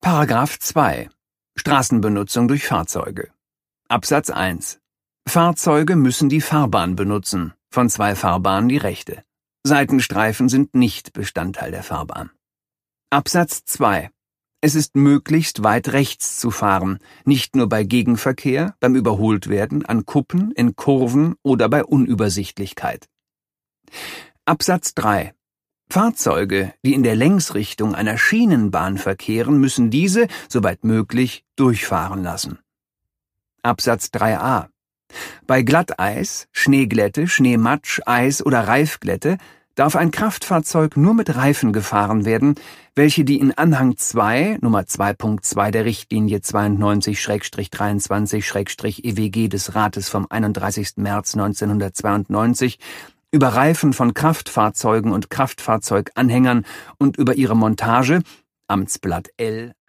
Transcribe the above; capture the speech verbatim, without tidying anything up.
Paragraph zwei. Straßenbenutzung durch Fahrzeuge. Absatz eins. Fahrzeuge müssen die Fahrbahn benutzen, von zwei Fahrbahnen die rechte. Seitenstreifen sind nicht Bestandteil der Fahrbahn. Absatz zwei. Es ist möglichst weit rechts zu fahren, nicht nur bei Gegenverkehr, beim Überholtwerden, an Kuppen, in Kurven oder bei Unübersichtlichkeit. Absatz drei. Fahrzeuge, die in der Längsrichtung einer Schienenbahn verkehren, müssen diese, soweit möglich, durchfahren lassen. Absatz drei a. Bei Glatteis, Schneeglätte, Schneematsch, Eis oder Reifglätte darf ein Kraftfahrzeug nur mit Reifen gefahren werden, welche die in Anhang zwei, Nummer zwei Punkt zwei der Richtlinie zweiundneunzig dreiundzwanzig E W G des Rates vom einunddreißigsten März neunzehnhundertzweiundneunzig über Reifen von Kraftfahrzeugen und Kraftfahrzeuganhängern und über ihre Montage, Amtsblatt L